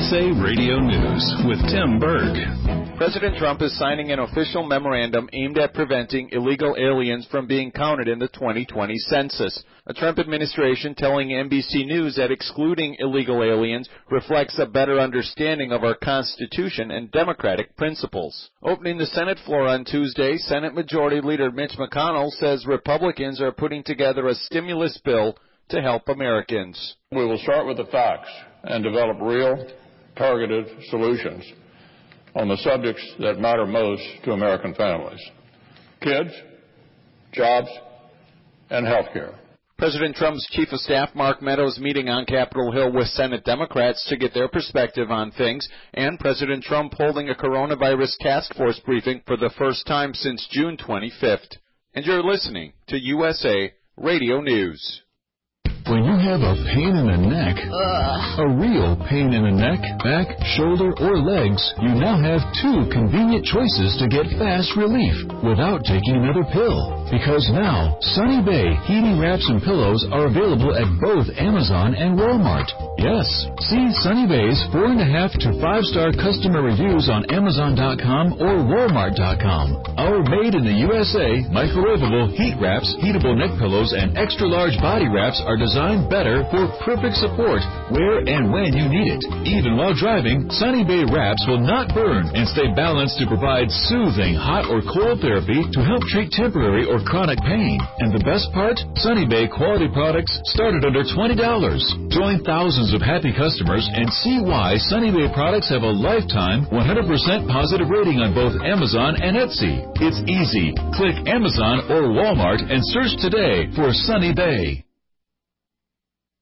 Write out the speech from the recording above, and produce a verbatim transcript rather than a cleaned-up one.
S A Radio News with Tim Berg. President Trump is signing an official memorandum aimed at preventing illegal aliens from being counted in the twenty twenty census. A Trump administration telling N B C News that excluding illegal aliens reflects a better understanding of our Constitution and democratic principles. Opening the Senate floor on Tuesday, Senate Majority Leader Mitch McConnell says Republicans are putting together a stimulus bill to help Americans. We will start with the facts and develop real, targeted solutions on the subjects that matter most to American families: kids, jobs, and health care. President Trump's Chief of Staff, Mark Meadows, meeting on Capitol Hill with Senate Democrats to get their perspective on things, and President Trump holding a coronavirus task force briefing for the first time since June twenty-fifth. And you're listening to U S A Radio News. When you have a pain in the neck, Ugh. a real pain in the neck, back, shoulder, or legs, you now have two convenient choices to get fast relief without taking another pill. Because now, Sunny Bay heating wraps and pillows are available at both Amazon and Walmart. Yes, see Sunny Bay's four and a half to five star customer reviews on Amazon dot com or Walmart dot com. Our made in the U S A microwavable heat wraps, heatable neck pillows, and extra large body wraps are designed better for perfect support where and when you need it. Even while driving, Sunny Bay wraps will not burn and stay balanced to provide soothing hot or cold therapy to help treat temporary or chronic pain. And the best part? Sunny Bay quality products start at under twenty dollars. Join thousands of happy customers and see why Sunny Bay products have a lifetime one hundred percent positive rating on both Amazon and Etsy. It's easy. Click Amazon or Walmart and search today for Sunny Bay.